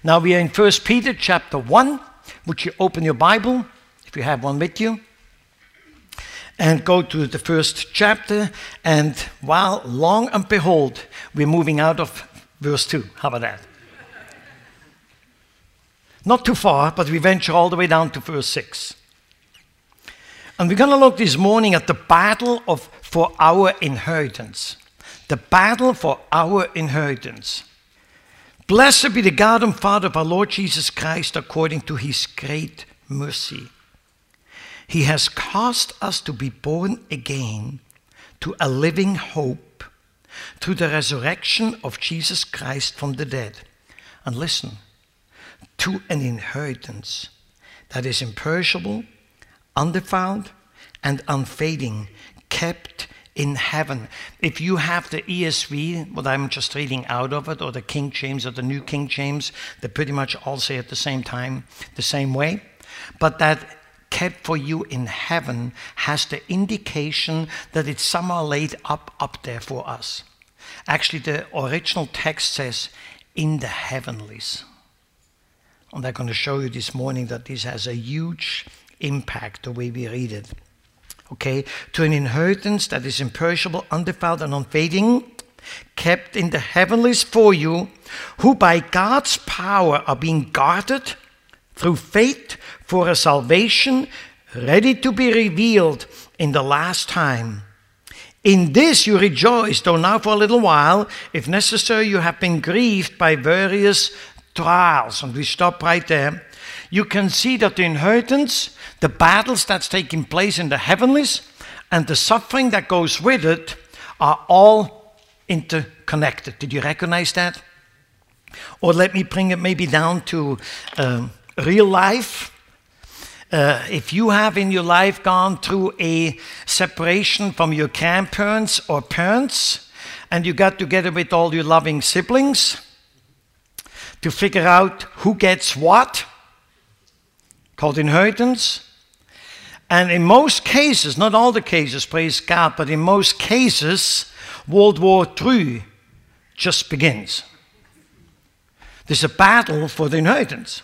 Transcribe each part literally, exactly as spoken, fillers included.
Now we are in First Peter chapter one. Would you open your Bible, if you have one with you, and go to the first chapter. And while long and behold, we're moving out of verse two. How about that? Not too far, but we venture all the way down to verse six. And we're going to look this morning at the battle of for our inheritance. The battle for our inheritance. Blessed be the God and Father of our Lord Jesus Christ, according to his great mercy. He has caused us to be born again to a living hope through the resurrection of Jesus Christ from the dead. And listen, to an inheritance that is imperishable, undefiled, and unfading, kept in heaven. If you have the E S V, what I'm just reading out of it, or the King James or the New King James, they pretty much all say at the same time, the same way. But that kept for you in heaven has the indication that it's somehow laid up, up there for us. Actually, the original text says, in the heavenlies. And I'm going to show you this morning that this has a huge impact, the way we read it. Okay, to an inheritance that is imperishable, undefiled, and unfading, kept in the heavenlies for you, who by God's power are being guarded through faith for a salvation ready to be revealed in the last time. In this you rejoice, though now for a little while, if necessary, you have been grieved by various trials. And we stop right there. You can see that the inheritance, the battles that's taking place in the heavenlies, and the suffering that goes with it are all interconnected. Did you recognize that? Or let me bring it maybe down to um, real life. Uh, if you have in your life gone through a separation from your grandparents or parents, and you got together with all your loving siblings to figure out who gets what, called inheritance. And in most cases, not all the cases, praise God, but in most cases, World War Three just begins. There's a battle for the inheritance.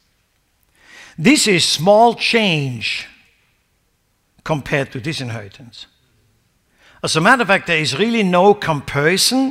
This is small change compared to this inheritance. As a matter of fact, there is really no comparison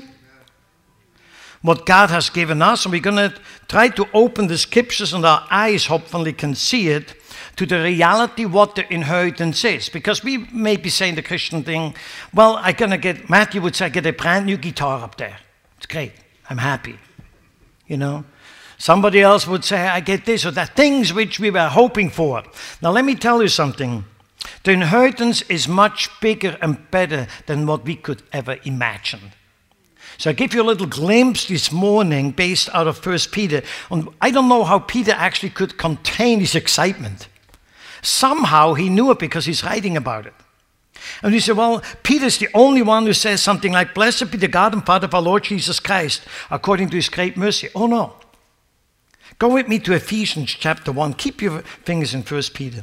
what God has given us, and we're going to try to open the scriptures and our eyes hopefully can see it to the reality what the inheritance is. Because we may be saying the Christian thing, well, I'm going to get, Matthew would say, I get a brand new guitar up there. It's great. I'm happy. You know? Somebody else would say, I get this or that. Things which we were hoping for. Now let me tell you something. The inheritance is much bigger and better than what we could ever imagine. So I give you a little glimpse this morning based out of First Peter. And I don't know how Peter actually could contain his excitement. Somehow he knew it because he's writing about it. And he said, well, Peter's the only one who says something like, blessed be the God and Father of our Lord Jesus Christ, according to his great mercy. Oh no. Go with me to Ephesians chapter one. Keep your fingers in First Peter.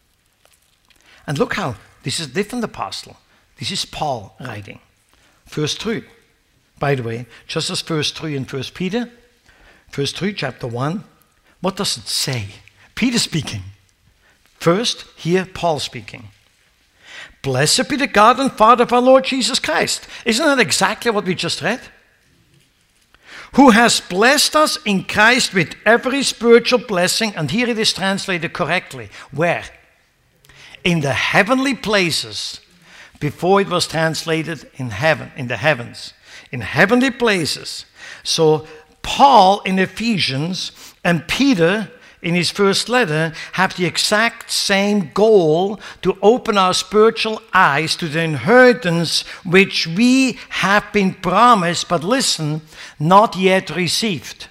And look how, this is a different apostle. This is Paul writing. Verse three. By the way, just as verse three in First Peter, verse three, chapter one, what does it say? Peter speaking. First, here, Paul speaking. Blessed be the God and Father of our Lord Jesus Christ. Isn't that exactly what we just read? Who has blessed us in Christ with every spiritual blessing, and here it is translated correctly. Where? In the heavenly places, before it was translated in heaven, in the heavens. In heavenly places. So Paul in Ephesians and Peter in his first letter have the exact same goal to open our spiritual eyes to the inheritance which we have been promised, but listen, not yet received.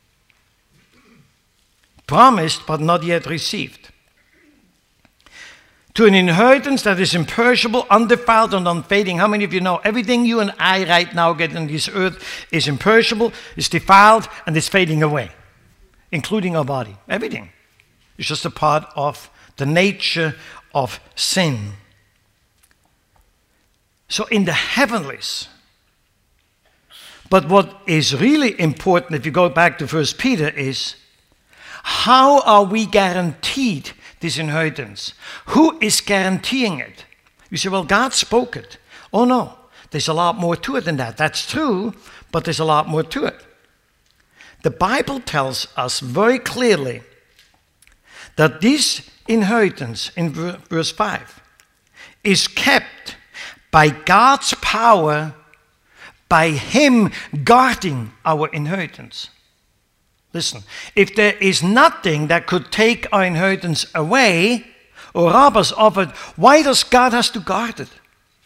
Promised, but not yet received. To an inheritance that is imperishable, undefiled, and unfading. How many of you know everything you and I right now get on this earth is imperishable, is defiled, and is fading away, including our body. Everything. It's just a part of the nature of sin. So in the heavenlies, But what is really important, if you go back to First Peter, is how are we guaranteed this inheritance? Who is guaranteeing it? You say, well, God spoke it. Oh no, there's a lot more to it than that. That's true, but there's a lot more to it. The Bible tells us very clearly that this inheritance, in verse five, is kept by God's power, by Him guarding our inheritance. Listen, if there is nothing that could take our inheritance away or rob us of it, why does God have to guard it?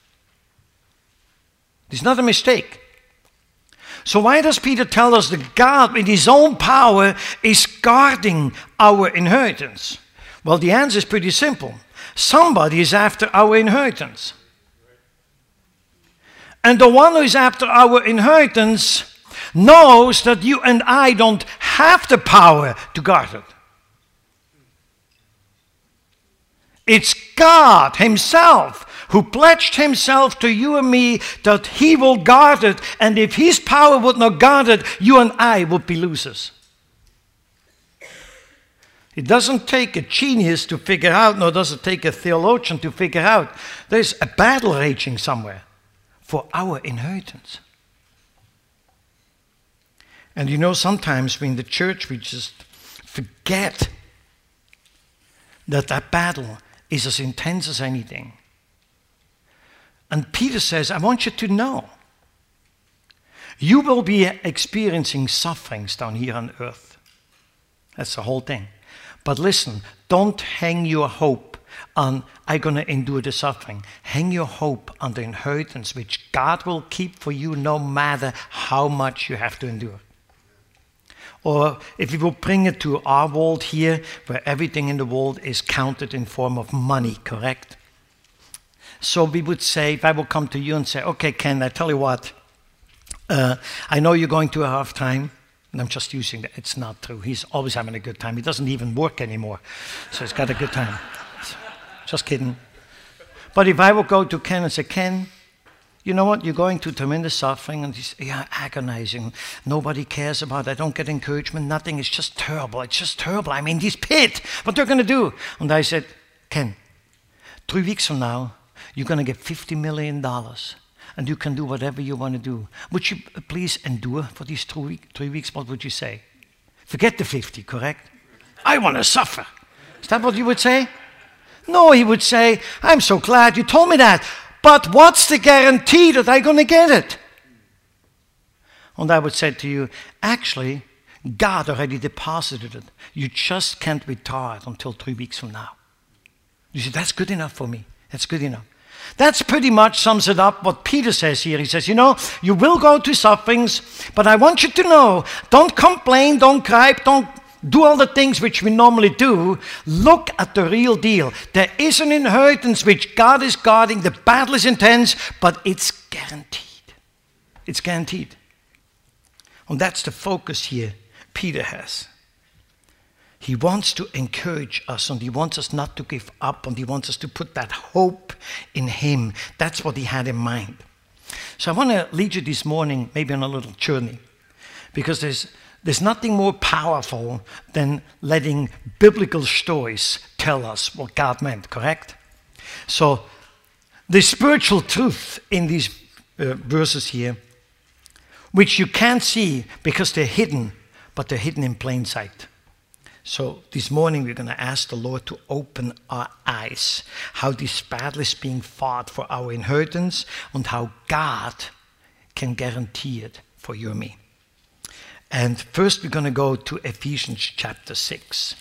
It's not a mistake. So why does Peter tell us that God, with His own power, is guarding our inheritance? Well, the answer is pretty simple. Somebody is after our inheritance. And the one who is after our inheritance knows that you and I don't have the power to guard it. It's God Himself who pledged Himself to you and me that He will guard it, and if His power would not guard it, you and I would be losers. It doesn't take a genius to figure out, nor does it take a theologian to figure out. There's a battle raging somewhere for our inheritance. And you know, sometimes we in the church, we just forget that that battle is as intense as anything. And Peter says, I want you to know, you will be experiencing sufferings down here on earth. That's the whole thing. But listen, don't hang your hope on, I'm going to endure the suffering. Hang your hope on the inheritance which God will keep for you no matter how much you have to endure. Or if we will bring it to our world here, where everything in the world is counted in form of money, correct? So we would say, if I will come to you and say, okay, Ken, I tell you what, uh, I know you're going to a hard time, and I'm just using that. It's not true. He's always having a good time. He doesn't even work anymore, so he's got a good time. Just kidding. But if I will go to Ken and say, Ken, you know what, you're going through tremendous suffering, and he's yeah, agonizing. Nobody cares about it. I don't get encouragement. Nothing. It's just terrible. It's just terrible. I'm in this pit. What they're going to do? And I said, Ken, three weeks from now, you're going to get fifty million dollars, and you can do whatever you want to do. Would you please endure for these two week, three weeks? What would you say? Forget the fifty, correct? I want to suffer. Is that what you would say? No, he would say, I'm so glad you told me that. But what's the guarantee that I'm going to get it? And I would say to you, actually, God already deposited it. You just can't withdraw it until three weeks from now. You say, that's good enough for me. That's good enough. That's pretty much sums it up what Peter says here. He says, you know, you will go to sufferings, but I want you to know, don't complain, don't cry, don't do all the things which we normally do. Look at the real deal. There is an inheritance which God is guarding. The battle is intense, but it's guaranteed. It's guaranteed. And that's the focus here Peter has. He wants to encourage us, and he wants us not to give up, and he wants us to put that hope in him. That's what he had in mind. So I want to lead you this morning maybe on a little journey, because there's There's nothing more powerful than letting biblical stories tell us what God meant, correct? So the spiritual truth in these uh, verses here, which you can't see because they're hidden, but they're hidden in plain sight. So this morning we're going to ask the Lord to open our eyes, how this battle is being fought for our inheritance, and how God can guarantee it for you and me. And first we're going to go to Ephesians chapter six.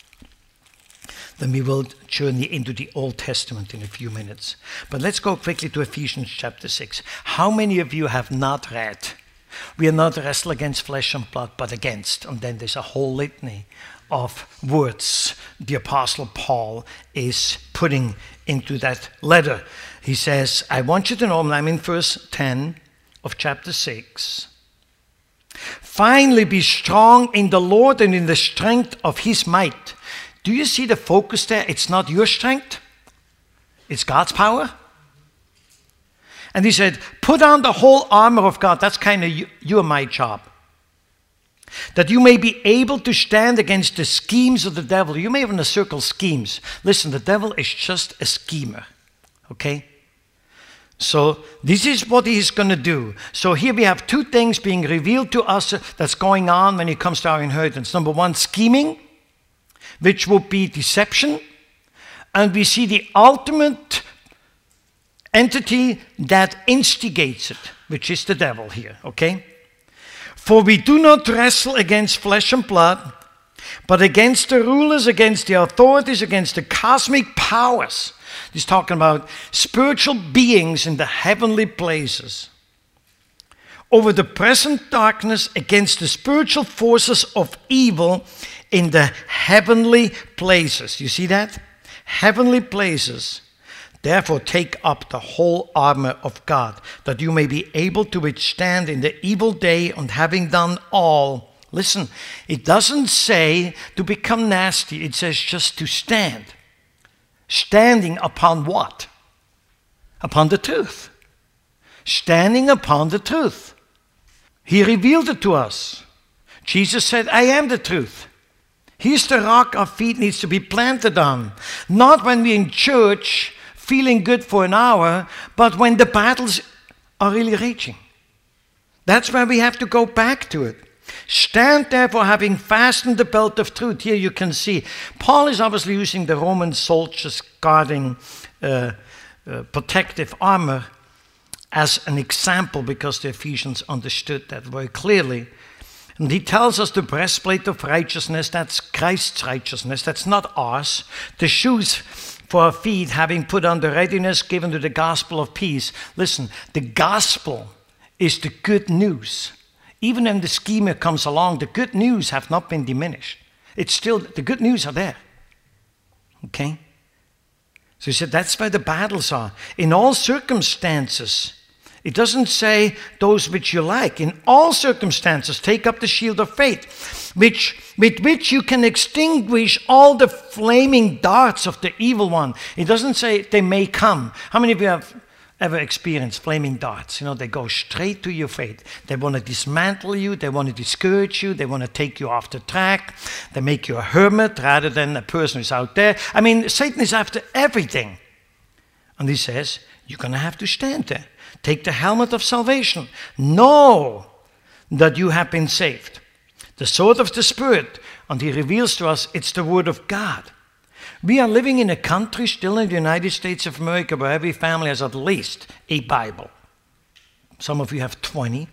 Then we will journey into the Old Testament in a few minutes. But let's go quickly to Ephesians chapter six. How many of you have not read, we are not wrestle against flesh and blood, but against, and then there's a whole litany of words the Apostle Paul is putting into that letter. He says, I want you to know, I'm in verse ten of chapter six. Finally, be strong in the Lord and in the strength of his might. Do you see the focus there? It's not your strength. It's God's power. And he said, put on the whole armor of God. That's kind of you, you and my job. That you may be able to stand against the schemes of the devil. You may even circle schemes. Listen, the devil is just a schemer. Okay? So this is what he's going to do. So here we have two things being revealed to us that's going on when it comes to our inheritance. Number one, scheming, which would be deception. And we see the ultimate entity that instigates it, which is the devil here, okay? For we do not wrestle against flesh and blood, but against the rulers, against the authorities, against the cosmic powers. He's talking about spiritual beings in the heavenly places. Over the present darkness, against the spiritual forces of evil in the heavenly places. You see that? Heavenly places. Therefore, take up the whole armor of God, that you may be able to withstand in the evil day, and having done all. Listen, it doesn't say to become nasty. It says just to stand. Standing upon what? Upon the truth. Standing upon the truth. He revealed it to us. Jesus said, I am the truth. He's the rock our feet needs to be planted on. Not when we're in church feeling good for an hour, but when the battles are really raging. That's where we have to go back to it. Stand therefore, having fastened the belt of truth. Here you can see Paul is obviously using the Roman soldiers guarding uh, uh, protective armor as an example, because the Ephesians understood that very clearly. And he tells us the breastplate of righteousness, that's Christ's righteousness, that's not ours. The shoes for our feet, having put on the readiness given to the gospel of peace. Listen, the gospel is the good news. Even when the schemer comes along, the good news have not been diminished. It's still, the good news are there. Okay? So he said that's where the battles are. In all circumstances, it doesn't say those which you like. In all circumstances, take up the shield of faith, which, with which you can extinguish all the flaming darts of the evil one. It doesn't say they may come. How many of you have ever experienced flaming darts? You know, they go straight to your faith. They want to dismantle you. They want to discourage you. They want to take you off the track. They make you a hermit rather than a person who's out there. I mean, Satan is after everything. And he says, you're going to have to stand there. Take the helmet of salvation. Know that you have been saved. The sword of the Spirit. And he reveals to us it's the word of God. We are living in a country still in the United States of America where every family has at least a Bible. Some of you have twenty.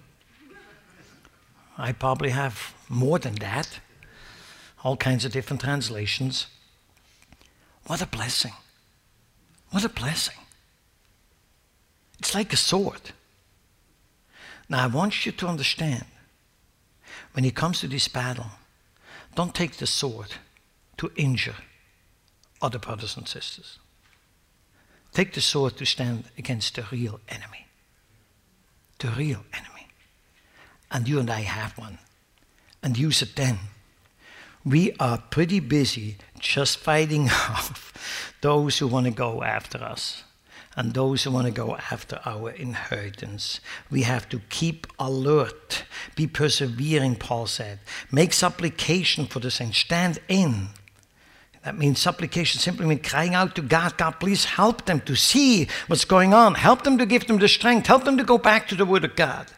I probably have more than that. All kinds of different translations. What a blessing. What a blessing. It's like a sword. Now I want you to understand, when it comes to this battle, don't take the sword to injure other brothers and sisters. Take the sword to stand against the real enemy. The real enemy. And you and I have one. And use it then. We are pretty busy just fighting off those who want to go after us. And those who want to go after our inheritance. We have to keep alert. Be persevering, Paul said. Make supplication for the saints. Stand in. That means supplication simply means crying out to God. God, please help them to see what's going on. Help them to give them the strength. Help them to go back to the Word of God.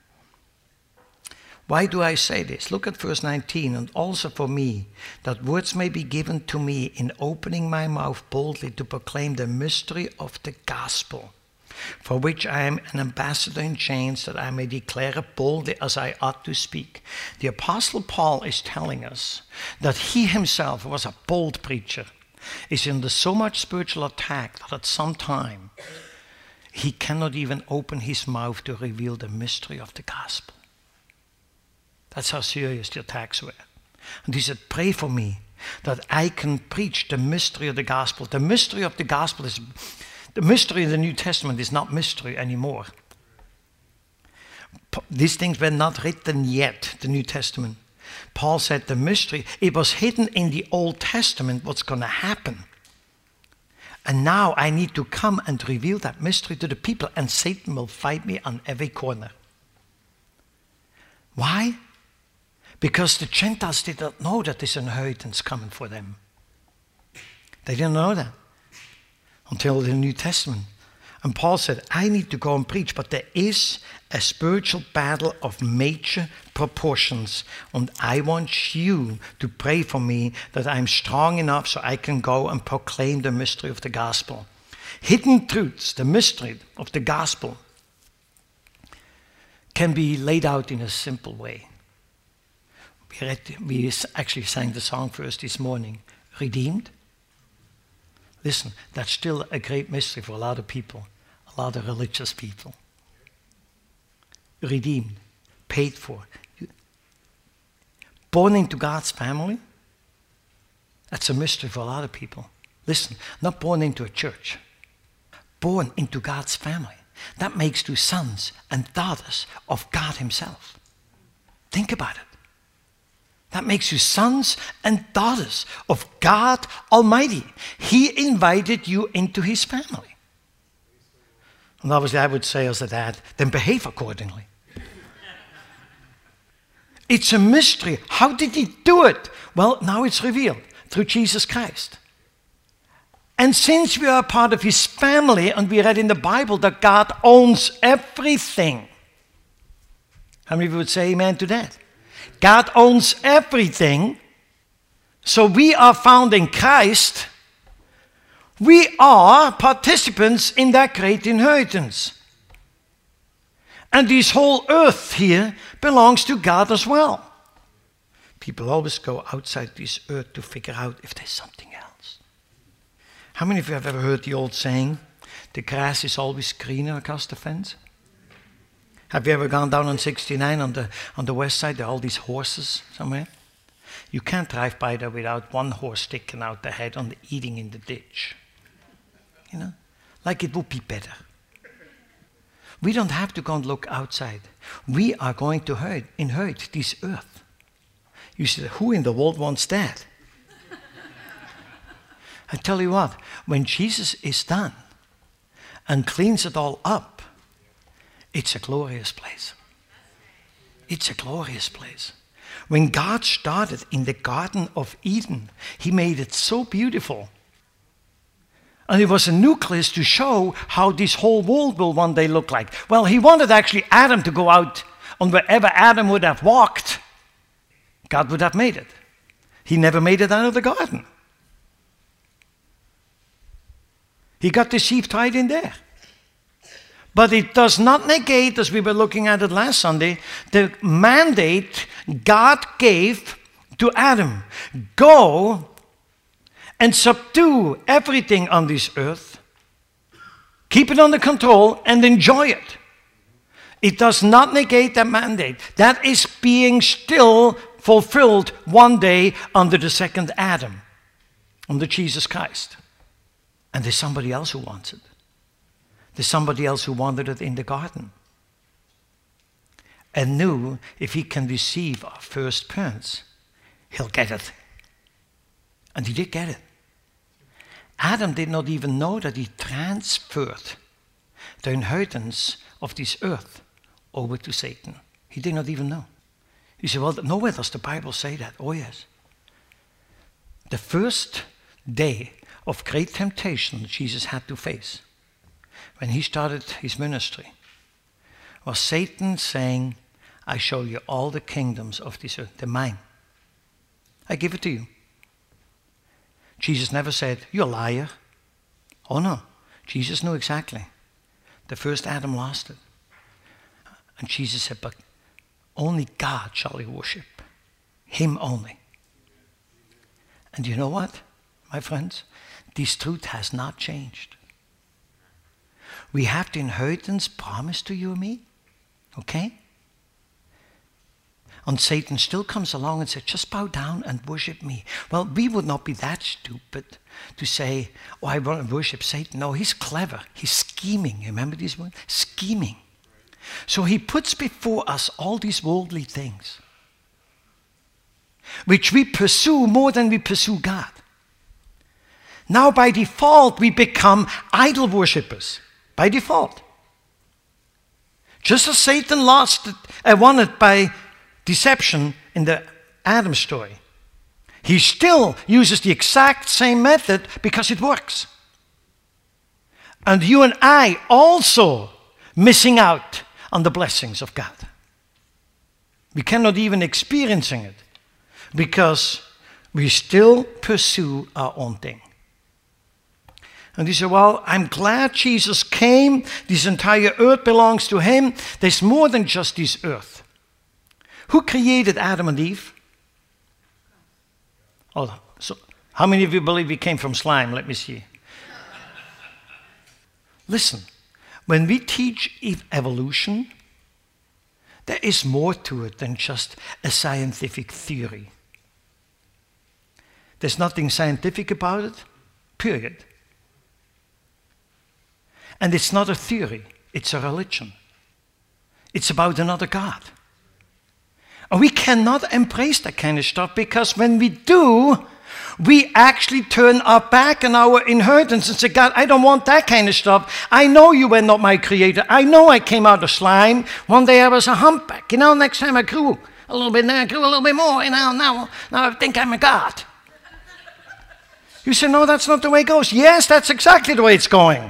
Why do I say this? Look at verse nineteen. And also for me, that words may be given to me in opening my mouth boldly to proclaim the mystery of the gospel, for which I am an ambassador in chains, that I may declare it boldly as I ought to speak. The Apostle Paul is telling us that he himself, who was a bold preacher, is under so much spiritual attack that at some time he cannot even open his mouth to reveal the mystery of the gospel. That's how serious the attacks were. And he said, pray for me that I can preach the mystery of the gospel. The mystery of the gospel is, the mystery of the New Testament is not mystery anymore. These things were not written yet, the New Testament. Paul said the mystery, it was hidden in the Old Testament what's going to happen. And now I need to come and reveal that mystery to the people, and Satan will fight me on every corner. Why? Because the Gentiles did not know that this inheritance coming for them. They didn't know that until the New Testament. And Paul said, I need to go and preach, but there is a spiritual battle of major proportions. And I want you to pray for me that I'm strong enough so I can go and proclaim the mystery of the gospel. Hidden truths, the mystery of the gospel, can be laid out in a simple way. We, read, we actually sang the song first this morning, Redeemed. Listen, that's still a great mystery for a lot of people, a lot of religious people. Redeemed, paid for. Born into God's family, that's a mystery for a lot of people. Listen, not born into a church, born into God's family. That makes you sons and daughters of God himself. Think about it. That makes you sons and daughters of God Almighty. He invited you into his family. And obviously I would say as a dad, then behave accordingly. It's a mystery. How did he do it? Well, now it's revealed through Jesus Christ. And since we are a part of his family, and we read in the Bible that God owns everything. How many of you would say amen to that? God owns everything. So we are found in Christ. We are participants in that great inheritance. And this whole earth here belongs to God as well. People always go outside this earth to figure out if there's something else. How many of you have ever heard the old saying, the grass is always greener across the fence? Have you ever gone down on sixty-nine on the, on the west side? There are all these horses somewhere. You can't drive by there without one horse sticking out the head and eating in the ditch. You know, like it would be better. We don't have to go and look outside. We are going to inherit, inherit this earth. You said, who in the world wants that? I tell you what, when Jesus is done and cleans it all up, it's a glorious place. It's a glorious place. When God started in the Garden of Eden, he made it so beautiful. And it was a nucleus to show how this whole world will one day look like. Well, he wanted actually Adam to go out, and wherever Adam would have walked, God would have made it. He never made it out of the garden. He got the sheep tied in there. But it does not negate, as we were looking at it last Sunday, the mandate God gave to Adam. Go and subdue everything on this earth. Keep it under control and enjoy it. It does not negate that mandate. That is being still fulfilled one day under the second Adam, under Jesus Christ. And there's somebody else who wants it. There's somebody else who wanted it in the garden. And knew if he can receive our first parents, he'll get it. And he did get it. Adam did not even know that he transferred the inheritance of this earth over to Satan. He did not even know. You say, well, nowhere does the Bible say that. Oh, yes. The first day of great temptation Jesus had to face when he started his ministry was Satan saying, I show you all the kingdoms of this earth. They're mine. I give it to you. Jesus never said, you're a liar. Oh no. Jesus knew exactly. The first Adam lost it. And Jesus said, but only God shall you worship. Him only. And you know what, my friends? This truth has not changed. We have the inheritance promised to you and me. Okay? And Satan still comes along and says, just bow down and worship me. Well, we would not be that stupid to say, oh, I want to worship Satan. No, he's clever. He's scheming. Remember these words? Scheming. So he puts before us all these worldly things, which we pursue more than we pursue God. Now by default, we become idol worshippers. By default. Just as Satan lost it, uh, won it by deception in the Adam story. He still uses the exact same method because it works. And you and I also missing out on the blessings of God. We cannot even experiencing it because we still pursue our own thing. And you say, well, I'm glad Jesus came. This entire earth belongs to him. There's more than just this earth. Who created Adam and Eve? Oh, so how many of you believe we came from slime? Let me see. Listen, when we teach evolution, there is more to it than just a scientific theory. There's nothing scientific about it, period. And it's not a theory, it's a religion. It's about another God. And we cannot embrace that kind of stuff because when we do, we actually turn our back on our inheritance and say, God, I don't want that kind of stuff. I know you were not my creator. I know I came out of slime. One day I was a humpback. You know, next time I grew a little bit, now I grew a little bit more. You know, now, now I think I'm a God. You say, no, that's not the way it goes. Yes, that's exactly the way it's going.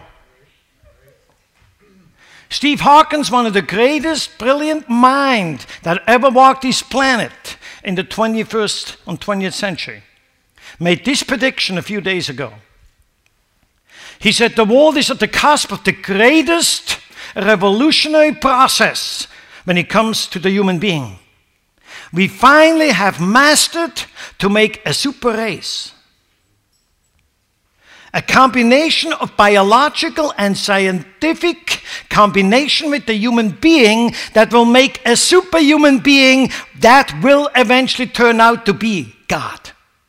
Steve Hawkins, one of the greatest, brilliant minds that ever walked this planet in the twenty-first and twentieth century, made this prediction a few days ago. He said the world is at the cusp of the greatest revolutionary process when it comes to the human being. We finally have mastered to make a super race. A combination of biological and scientific combination with the human being that will make a superhuman being that will eventually turn out to be God.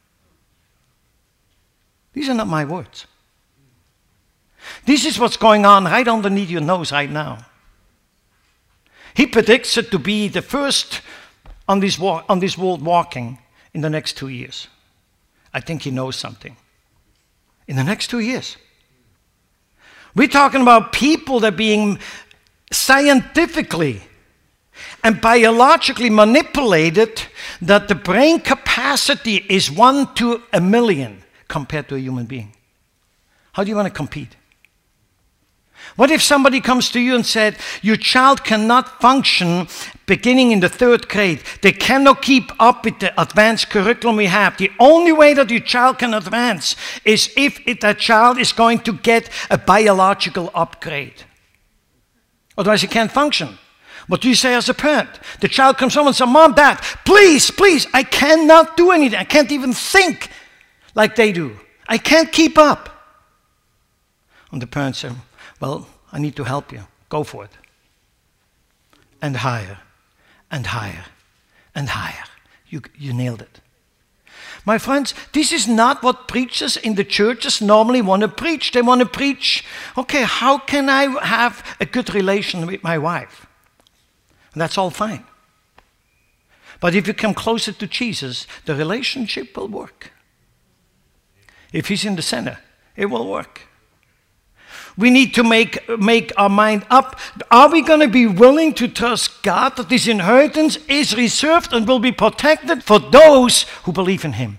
These are not my words. This is what's going on right underneath your nose right now. He predicts it to be the first on this, walk, on this world walking in the next two years. I think he knows something. In the next two years. We're talking about people that are being scientifically and biologically manipulated, that the brain capacity is one to a million compared to a human being. How do you want to compete? What if somebody comes to you and said, your child cannot function beginning in the third grade. They cannot keep up with the advanced curriculum we have. The only way that your child can advance is if it, that child is going to get a biological upgrade. Otherwise, he can't function. What do you say as a parent? The child comes home and says, Mom, Dad, please, please, I cannot do anything. I can't even think like they do. I can't keep up. And the parent says, well, I need to help you. Go for it. And higher, and higher, and higher. You, you nailed it. My friends, this is not what preachers in the churches normally want to preach. They want to preach, okay, how can I have a good relation with my wife? And that's all fine. But if you come closer to Jesus, the relationship will work. If he's in the center, it will work. We need to make, make our mind up. Are we going to be willing to trust God that this inheritance is reserved and will be protected for those who believe in him?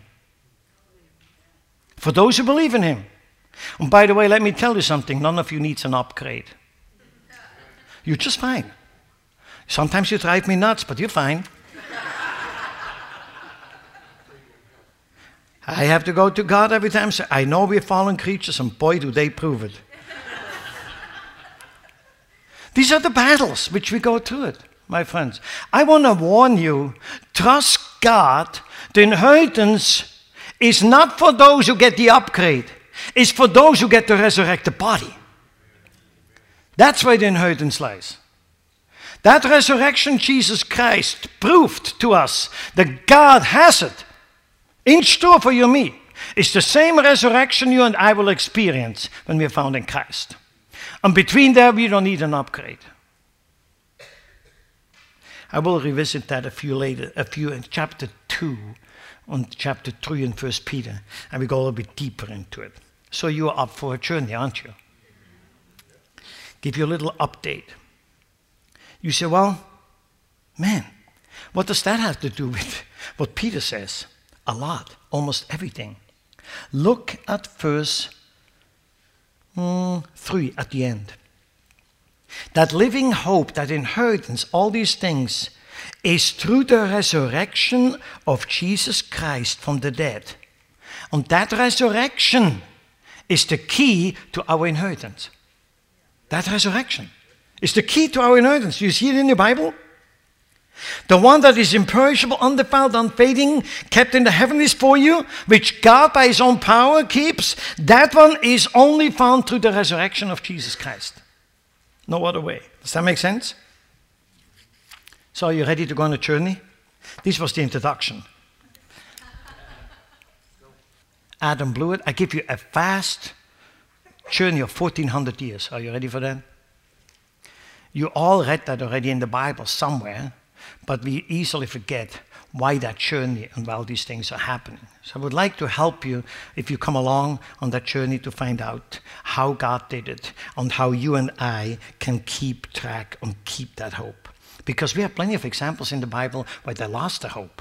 For those who believe in him. And by the way, let me tell you something. None of you needs an upgrade. You're just fine. Sometimes you drive me nuts, but you're fine. I have to go to God every time and say, I know we're fallen creatures, and boy, do they prove it. These are the battles which we go through it, my friends. I want to warn you, trust God. The inheritance is not for those who get the upgrade. It's for those who get the resurrected body. That's where the inheritance lies. That resurrection, Jesus Christ proved to us that God has it in store for you and me. It's the same resurrection you and I will experience when we are found in Christ. And between there, we don't need an upgrade. I will revisit that a few later, a few in chapter two and chapter three in First Peter, and we go a little bit deeper into it. So you are up for a journey, aren't you? Give you a little update. You say, well, man, what does that have to do with what Peter says? A lot, almost everything. Look at verse mm, three at the end. That living hope, that inheritance, all these things, is through the resurrection of Jesus Christ from the dead. And that resurrection is the key to our inheritance. That resurrection is the key to our inheritance. Do you see it in the Bible? The one that is imperishable, undefiled, unfading, kept in the heavens for you, which God by his own power keeps, that one is only found through the resurrection of Jesus Christ. No other way. Does that make sense? So are you ready to go on a journey? This was the introduction. Adam Blewett, I give you a fast journey of fourteen hundred years. Are you ready for that? You all read that already in the Bible somewhere, but we easily forget why that journey and why these things are happening. So I would like to help you, if you come along on that journey, to find out how God did it and how you and I can keep track and keep that hope. Because we have plenty of examples in the Bible where they lost their hope.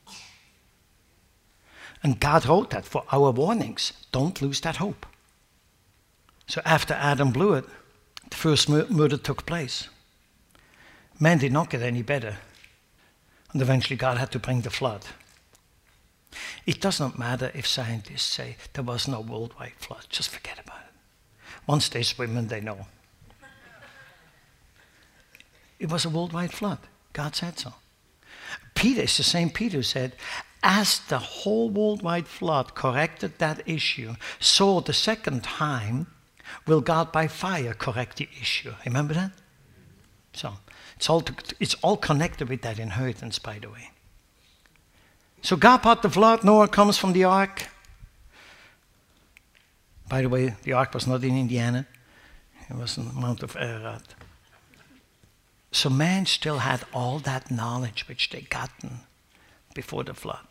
And God wrote that for our warnings. Don't lose that hope. So after Adam blew it, the first mur- murder took place. Man did not get any better. And eventually God had to bring the flood. It does not matter if scientists say there was no worldwide flood. Just forget about it. Once they swim and they know. It was a worldwide flood. God said so. Peter is the same Peter who said, as the whole worldwide flood corrected that issue, so the second time will God by fire correct the issue. Remember that? So it's all, to, it's all connected with that inheritance, by the way. So God part the flood, Noah comes from the ark. By the way, the ark was not in Indiana. It was on the Mount of Ararat. So man still had all that knowledge which they gotten before the flood.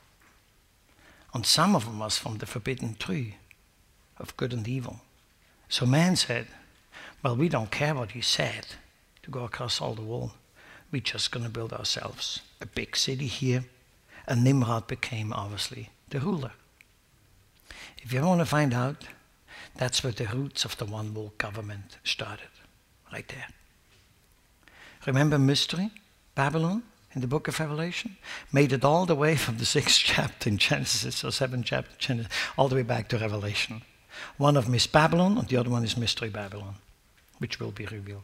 And some of them was from the forbidden tree of good and evil. So man said, well, we don't care what he said to go across all the world. We're just going to build ourselves a big city here. And Nimrod became, obviously, the ruler. If you want to find out, that's where the roots of the one world government started. Right there. Remember mystery? Babylon in the book of Revelation? Made it all the way from the sixth chapter in Genesis, or seventh chapter, Genesis, all the way back to Revelation. One of them is Babylon, and the other one is Mystery Babylon, which will be revealed.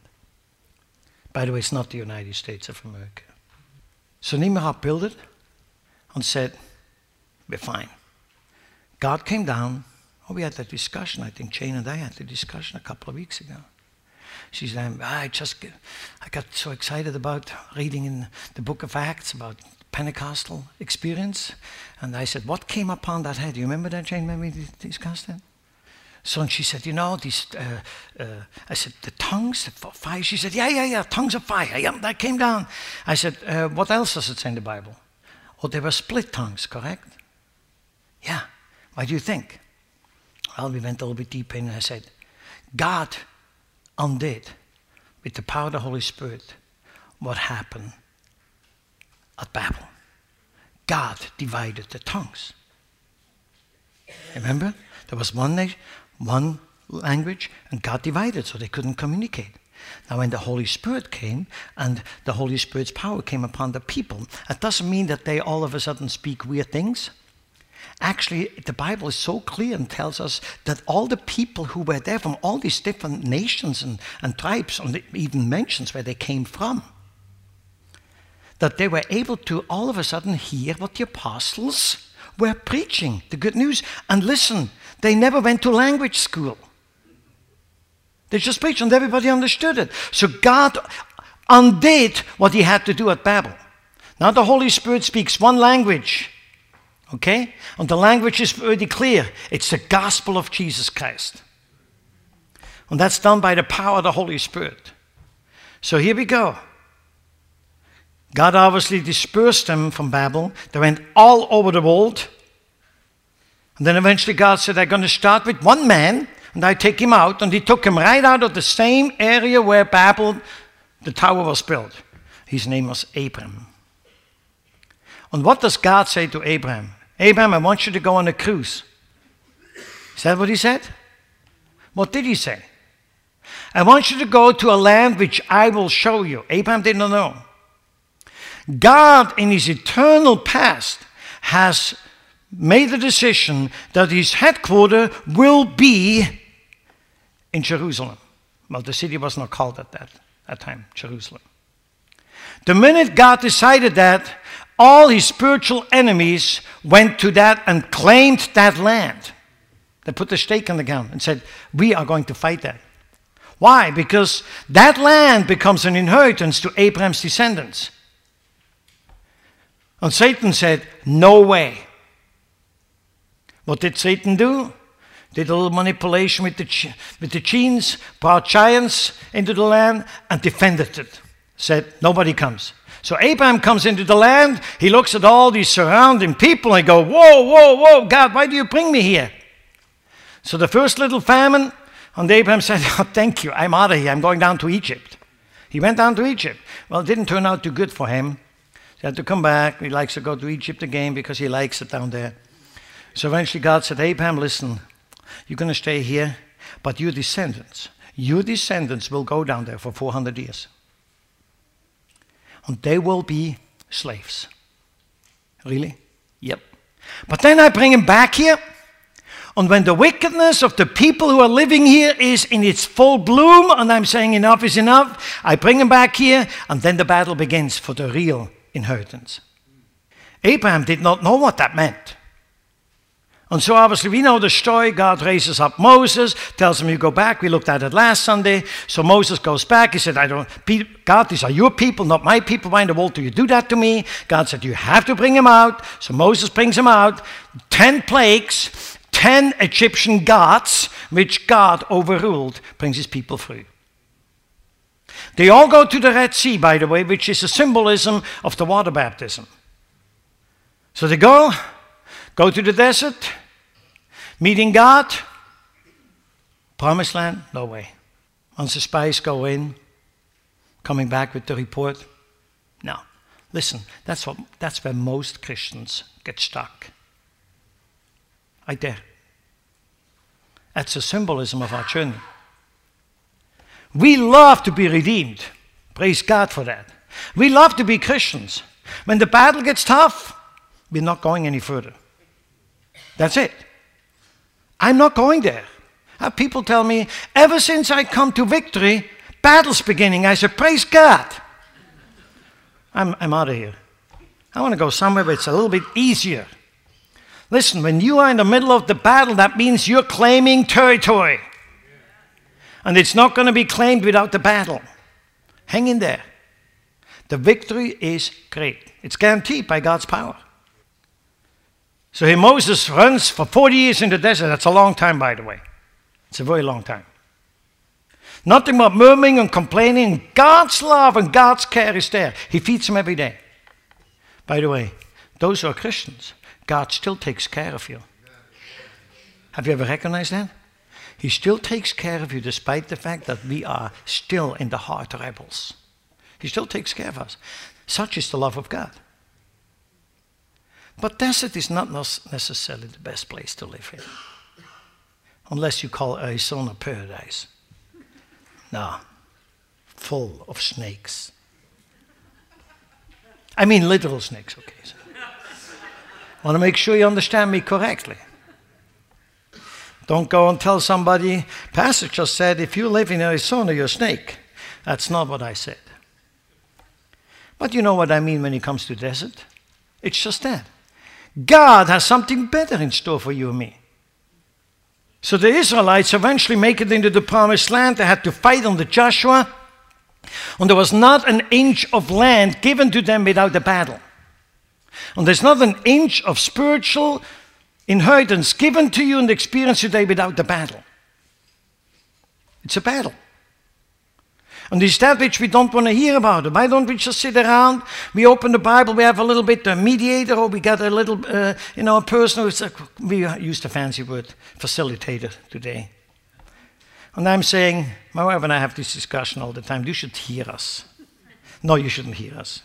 By the way, it's not the United States of America. So Nimrod built it and said, we're fine. God came down. Oh, we had that discussion. I think Jane and I had the discussion a couple of weeks ago. She said, I just get, I got so excited about reading in the book of Acts about Pentecostal experience. And I said, what came upon that head? Do you remember that, Jane, when we discussed that? So and she said, you know, these, uh, uh, I said, the tongues of fire. She said, yeah, yeah, yeah, tongues of fire. Yeah, that came down. I said, uh, what else does it say in the Bible? Oh, they were split tongues, correct? Yeah. Why do you think? Well, we went a little bit deeper in and I said, God undid, with the power of the Holy Spirit, what happened at Babel. God divided the tongues. Remember? There was one nation, one language, and God divided, so they couldn't communicate. Now, when the Holy Spirit came, and the Holy Spirit's power came upon the people, it doesn't mean that they all of a sudden speak weird things. Actually, the Bible is so clear and tells us that all the people who were there from all these different nations and, and tribes, and it even mentions where they came from, that they were able to all of a sudden hear what the apostles were preaching, the good news. And listen, they never went to language school. They just preached and everybody understood it. So God undid what he had to do at Babel. Now the Holy Spirit speaks one language. Okay? And the language is pretty clear. It's the gospel of Jesus Christ. And that's done by the power of the Holy Spirit. So here we go. God obviously dispersed them from Babel. They went all over the world. And then eventually God said, I'm going to start with one man, and I take him out. And he took him right out of the same area where Babel, the tower, was built. His name was Abraham. And what does God say to Abraham? Abraham, I want you to go on a cruise. Is that what he said? What did he say? I want you to go to a land which I will show you. Abraham did not know. God, in his eternal past, has made the decision that his headquarters will be in Jerusalem. Well, the city was not called at that, that time, Jerusalem. The minute God decided that, all his spiritual enemies went to that and claimed that land. They put the stake in the ground and said, we are going to fight that. Why? Because that land becomes an inheritance to Abraham's descendants. And Satan said, no way. What did Satan do? Did a little manipulation with the, with the genes, brought giants into the land and defended it. Said, nobody comes. So Abraham comes into the land, he looks at all these surrounding people and go, whoa, whoa, whoa, God, why do you bring me here? So the first little famine, and Abraham said, oh, thank you, I'm out of here, I'm going down to Egypt. He went down to Egypt. Well, it didn't turn out too good for him. He had to come back. He likes to go to Egypt again because he likes it down there. So eventually God said, Abraham, listen, you're going to stay here, but your descendants, your descendants will go down there for four hundred years. And they will be slaves. Really? Yep. But then I bring him back here. And when the wickedness of the people who are living here is in its full bloom, and I'm saying enough is enough, I bring him back here, and then the battle begins for the real inheritance. Abraham did not know what that meant. And so obviously we know the story. God raises up Moses, tells him you go back. We looked at it last Sunday. So Moses goes back. He said, I don't, God, these are your people, not my people. Why in the world do you do that to me? God said, you have to bring him out. So Moses brings him out. Ten plagues, ten Egyptian gods, which God overruled, brings his people through. They all go to the Red Sea, by the way, which is a symbolism of the water baptism. So they go, go to the desert, meeting God, promised land, no way. Once the spies go in, coming back with the report, no. Listen, that's, what, that's where most Christians get stuck. Right there. That's a symbolism of our journey. We love to be redeemed. Praise God for that. We love to be Christians. When the battle gets tough, we're not going any further. That's it. I'm not going there. I have people tell me, ever since I come to victory, battle's beginning. I said, praise God. I'm, I'm out of here. I want to go somewhere where it's a little bit easier. Listen, when you are in the middle of the battle, that means you're claiming territory. And it's not going to be claimed without the battle. Hang in there. The victory is great. It's guaranteed by God's power. So here Moses runs for forty years in the desert. That's a long time, by the way. It's a very long time. Nothing but murmuring and complaining. God's love and God's care is there. He feeds them every day. By the way, those who are Christians, God still takes care of you. Have you ever recognized that? He still takes care of you despite the fact that we are still in the heart rebels. He still takes care of us. Such is the love of God. But desert is not necessarily the best place to live in. Unless you call Arizona paradise. No. Full of snakes. I mean literal snakes, okay. So. I want to make sure you understand me correctly. Don't go and tell somebody, Pastor just said, if you live in Arizona, you're a snake. That's not what I said. But you know what I mean when it comes to desert? It's just that. God has something better in store for you and me. So the Israelites eventually make it into the promised land. They had to fight under Joshua. And there was not an inch of land given to them without a battle. And there's not an inch of spiritual inheritance given to you and experience today without the battle. It's a battle. And is that which we don't want to hear about it? Why don't we just sit around, we open the Bible, we have a little bit of mediator, or we got a little, uh, you know, a person who's, a, we use the fancy word, facilitator today. And I'm saying, my wife and I have this discussion all the time, you should hear us. No, you shouldn't hear us.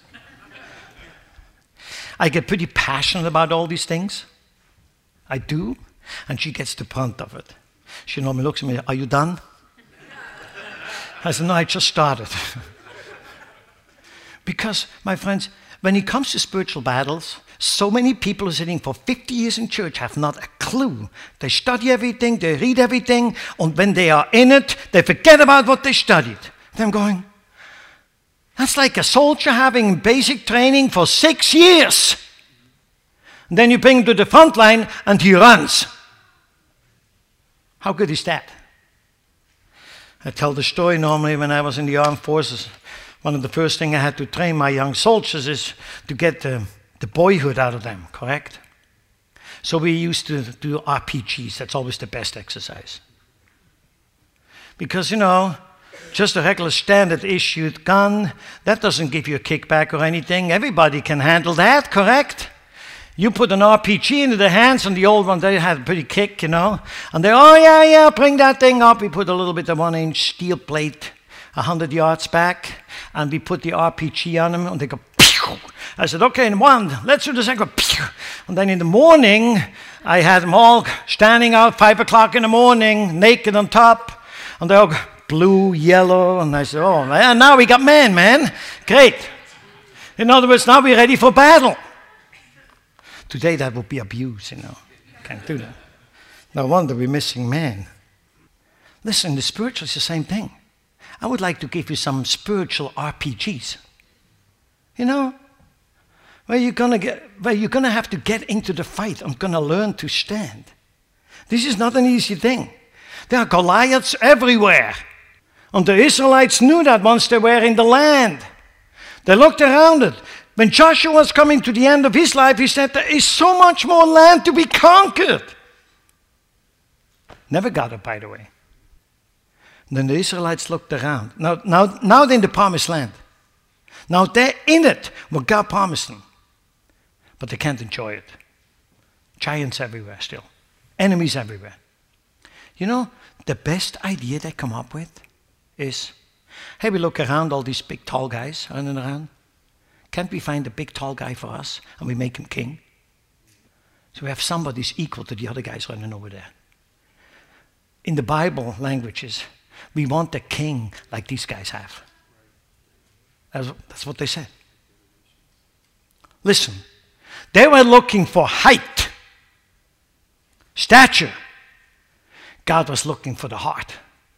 I get pretty passionate about all these things. I do. And she gets the brunt of it. She normally looks at me, are you done? I said, no, I just started. Because, my friends, when it comes to spiritual battles, so many people are sitting for fifty years in church have not a clue. They study everything, they read everything, and when they are in it, they forget about what they studied. And I'm going, that's like a soldier having basic training for six years. And then you bring him to the front line and he runs. How good is that? I tell the story normally when I was in the armed forces. One of the first things I had to train my young soldiers is to get the, the boyhood out of them, correct? So we used to do R P Gs. That's always the best exercise. Because, you know, just a regular standard issued gun, that doesn't give you a kickback or anything. Everybody can handle that, correct? You put an R P G into the hands, and the old one, they had a pretty kick, you know. And they, oh, yeah, yeah, bring that thing up. We put a little bit of one-inch steel plate one hundred yards back, and we put the R P G on them, and they go, pew! I said, okay, in one, let's do the second, pew! And then in the morning, I had them all standing out, five o'clock in the morning, naked on top, and they all blue, yellow, and I said, oh, man, now we got men, man. Great. In other words, now we're ready for battle. Today that would be abuse, you know. Can't do that. No wonder we're missing men. Listen, the spiritual is the same thing. I would like to give you some spiritual R P Gs. You know, where you're gonna get, where you're gonna have to get into the fight and gonna learn to stand. This is not an easy thing. There are Goliaths everywhere. And the Israelites knew that once they were in the land. They looked around it. When Joshua was coming to the end of his life, he said, there is so much more land to be conquered. Never got it, by the way. And then the Israelites looked around. Now, now, now they're in the promised land. Now they're in it, what God promised them. But they can't enjoy it. Giants everywhere still. Enemies everywhere. You know, the best idea they come up with is, hey, we look around, all these big tall guys running around. Can't we find a big tall guy for us and we make him king? So we have somebody who's equal to the other guys running over there. In the Bible languages, we want a king like these guys have. That's, that's what they said. Listen, they were looking for height, stature. God was looking for the heart.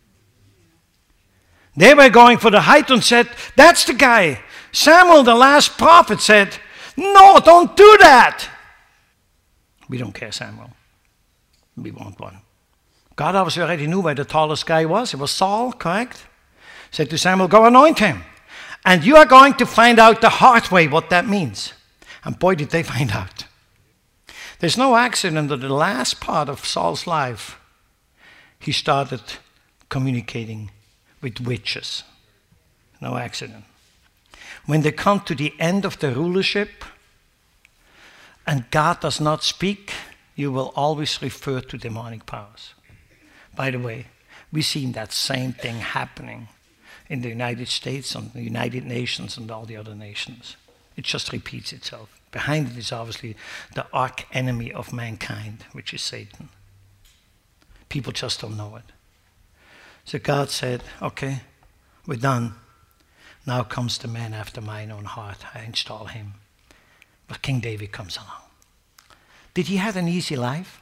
They were going for the height and said, that's the guy. Samuel, the last prophet, said, no, don't do that. We don't care, Samuel. We want one. God obviously already knew where the tallest guy was. It was Saul, correct? Said to Samuel, go anoint him. And you are going to find out the hard way what that means. And boy, did they find out. There's no accident that the last part of Saul's life, he started communicating with witches. No accident. When they come to the end of the rulership and God does not speak, you will always refer to demonic powers. By the way, we've seen that same thing happening in the United States and the United Nations and all the other nations. It just repeats itself. Behind it is obviously the arch enemy of mankind, which is Satan. People just don't know it. So God said, okay, we're done. Now comes the man after mine own heart. I install him. But King David comes along. Did he have an easy life?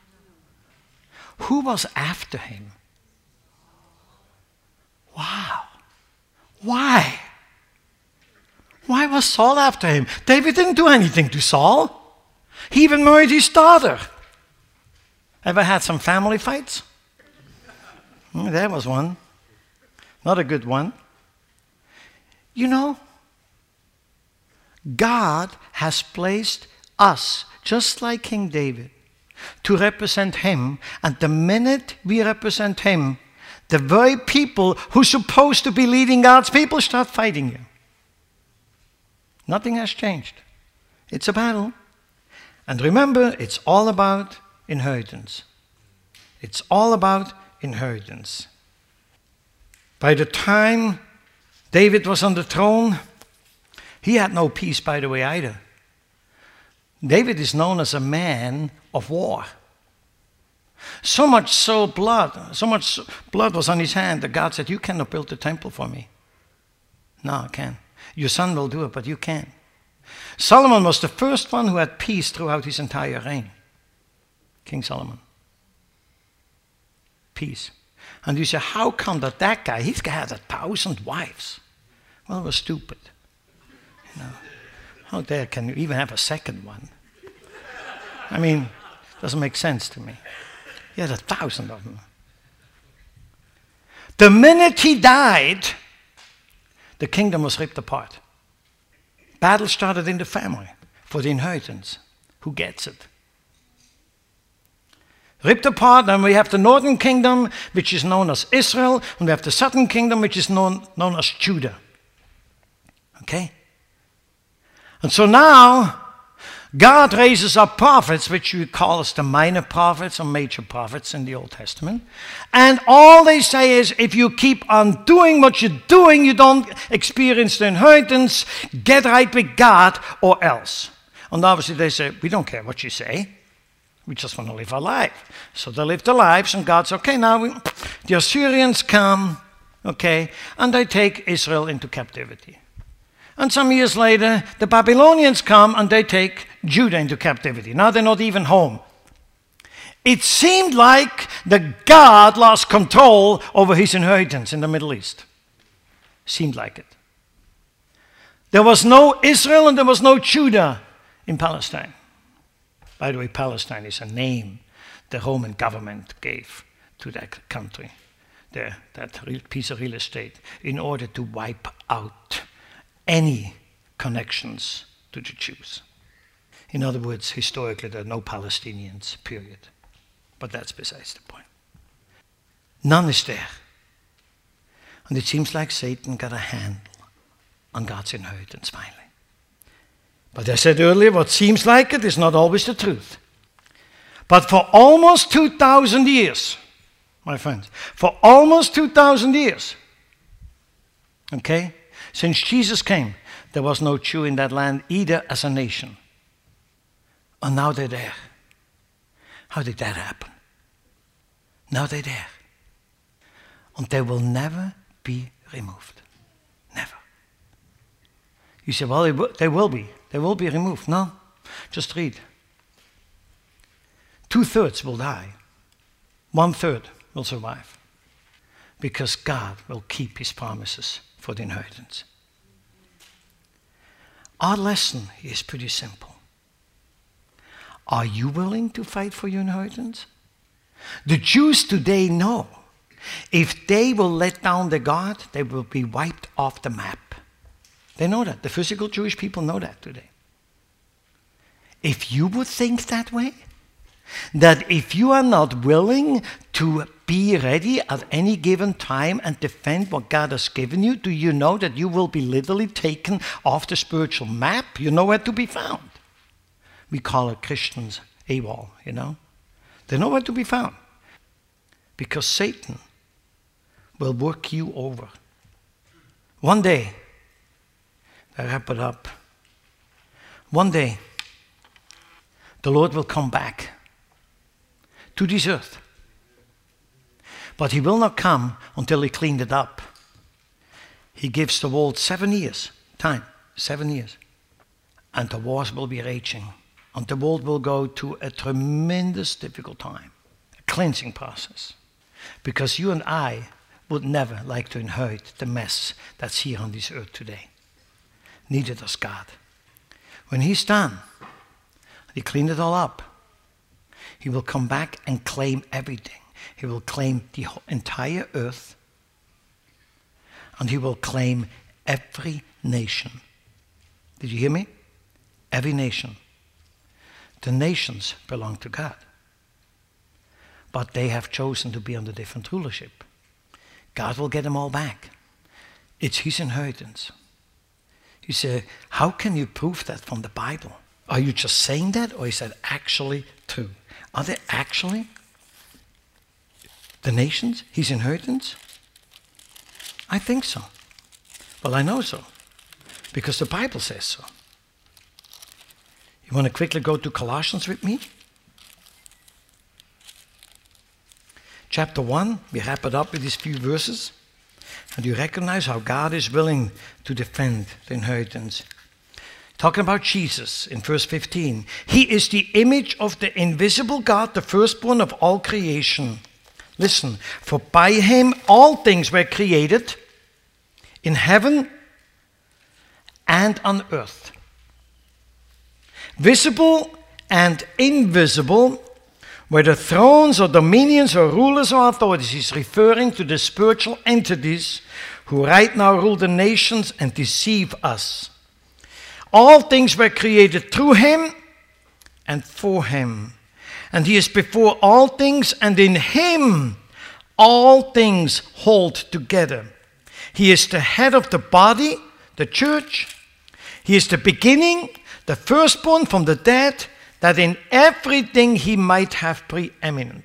Who was after him? Wow. Why? Why was Saul after him? David didn't do anything to Saul. He even married his daughter. Ever had some family fights? Mm, there was one. Not a good one. You know, God has placed us, just like King David, to represent him. And the minute we represent him, the very people who's supposed to be leading God's people start fighting you. Nothing has changed. It's a battle. And remember, it's all about inheritance. It's all about inheritance. By the time David was on the throne, he had no peace, by the way, either. David is known as a man of war. So much so blood, so much blood was on his hand that God said, you cannot build the temple for me. No, I can't. Your son will do it, but you can't. Solomon was the first one who had peace throughout his entire reign. King Solomon. Peace. And you say, how come that that guy, he's had a thousand wives? Well, it was stupid. You know, how dare can you even have a second one? I mean, it doesn't make sense to me. He had a thousand of them. The minute he died, the kingdom was ripped apart. Battle started in the family for the inheritance. Who gets it? Ripped apart, and we have the northern kingdom, which is known as Israel, and we have the southern kingdom, which is known, known as Judah. Okay? And so now, God raises up prophets, which we call as the minor prophets or major prophets in the Old Testament. And all they say is, if you keep on doing what you're doing, you don't experience the inheritance, get right with God or else. And obviously they say, we don't care what you say. We just want to live our life. So they live their lives, and God says, okay, now we, the Assyrians come, okay, and they take Israel into captivity. And some years later, the Babylonians come and they take Judah into captivity. Now they're not even home. It seemed like that God lost control over his inheritance in the Middle East. Seemed like it. There was no Israel and there was no Judah in Palestine. By the way, Palestine is a name the Roman government gave to that country, the, that piece of real estate, in order to wipe out any connections to the Jews. In other words, historically, there are no Palestinians, period. But that's besides the point. None is there. And it seems like Satan got a handle on God's inheritance finally. But I said earlier, what seems like it is not always the truth. But for almost two thousand years, my friends, for almost two thousand years, okay, since Jesus came, there was no Jew in that land either as a nation. And now they're there. How did that happen? Now they're there. And they will never be removed. Never. You say, well, they will, they will be. They will be removed. No, just read. Two-thirds will die. One-third will survive. Because God will keep his promises for the inheritance. Our lesson is pretty simple. Are you willing to fight for your inheritance? The Jews today know if they will let down their God, they will be wiped off the map. They know that. The physical Jewish people know that today. If you would think that way, that if you are not willing to be ready at any given time and defend what God has given you, do you know that you will be literally taken off the spiritual map? You know where to be found. We call it Christians AWOL, you know. They know where to be found. Because Satan will work you over. One day, I wrap it up. One day, the Lord will come back to this earth. But he will not come until he cleaned it up. He gives the world seven years time, seven years. And the wars will be raging. And the world will go to a tremendous difficult time, a cleansing process. Because you and I would never like to inherit the mess that's here on this earth today. Neither does God. When he's done, he cleaned it all up. He will come back and claim everything. He will claim the entire earth. And he will claim every nation. Did you hear me? Every nation. The nations belong to God. But they have chosen to be under different rulership. God will get them all back. It's his inheritance. You say, how can you prove that from the Bible? Are you just saying that, or is that actually true? Are they actually the nations, his inheritance? I think so. Well, I know so, because the Bible says so. You want to quickly go to Colossians with me? Chapter one, we wrap it up with these few verses. And you recognize how God is willing to defend the inheritance. Talking about Jesus in verse fifteen. He is the image of the invisible God, the firstborn of all creation. Listen, for by him all things were created in heaven and on earth. Visible and invisible, whether thrones or dominions or rulers or authorities. He's referring to the spiritual entities who right now rule the nations and deceive us. All things were created through him and for him. And he is before all things, and in him all things hold together. He is the head of the body, the church. He is the beginning, the firstborn from the dead, that in everything he might have preeminent,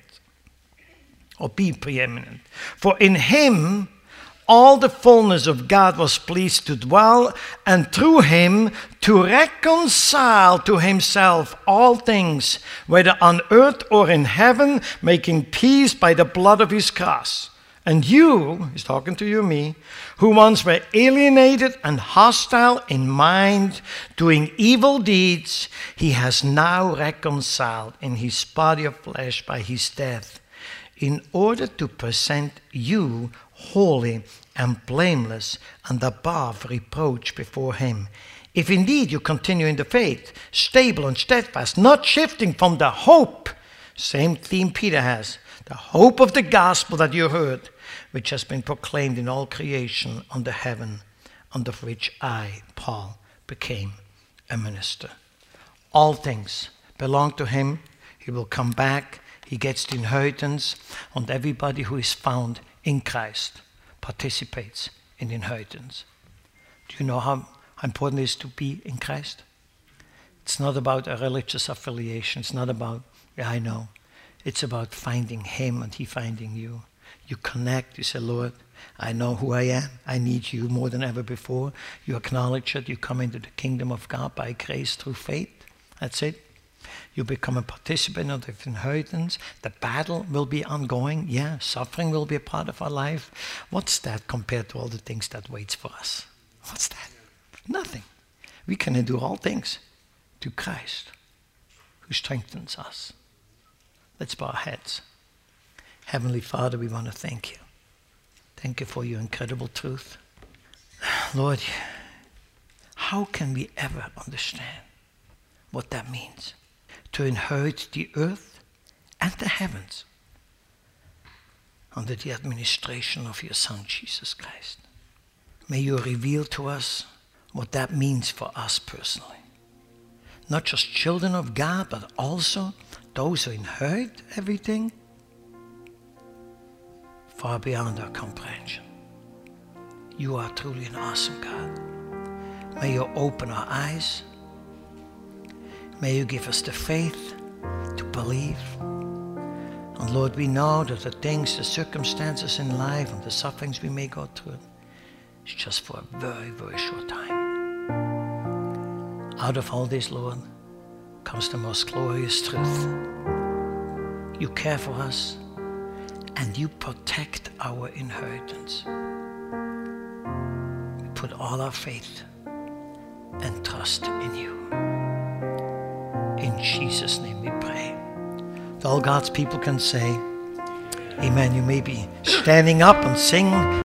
or be preeminent. For in him all the fullness of God was pleased to dwell, and through him to reconcile to himself all things, whether on earth or in heaven, making peace by the blood of his cross. And you, he's talking to you and me, who once were alienated and hostile in mind, doing evil deeds, he has now reconciled in his body of flesh by his death, in order to present you holy and blameless and above reproach before him. If indeed you continue in the faith, stable and steadfast, not shifting from the hope, same theme Peter has, the hope of the gospel that you heard, which has been proclaimed in all creation under heaven, under which I, Paul, became a minister. All things belong to him. He will come back. He gets the inheritance, and everybody who is found in Christ participates in the inheritance. Do you know how important it is to be in Christ? It's not about a religious affiliation. It's not about, yeah, I know. It's about finding him and he finding you. You connect, you say, Lord, I know who I am. I need you more than ever before. You acknowledge it. You come into the kingdom of God by grace through faith. That's it. You become a participant of the inheritance. The battle will be ongoing. Yeah, suffering will be a part of our life. What's that compared to all the things that waits for us? What's that? Nothing. We can do all things to Christ, who strengthens us. Let's bow our heads. Heavenly Father, we want to thank you. Thank you for your incredible truth. Lord, how can we ever understand what that means? To inherit the earth and the heavens under the administration of your Son, Jesus Christ. May you reveal to us what that means for us personally. Not just children of God, but also those who inherit everything far beyond our comprehension. You are truly an awesome God. May you open our eyes. May you give us the faith to believe. And Lord, we know that the things, the circumstances in life and the sufferings we may go through, is just for a very, very short time. Out of all this, Lord, comes the most glorious truth. You care for us and you protect our inheritance. We put all our faith and trust in you. In Jesus' name we pray. All God's people can say, amen. You may be standing up and sing.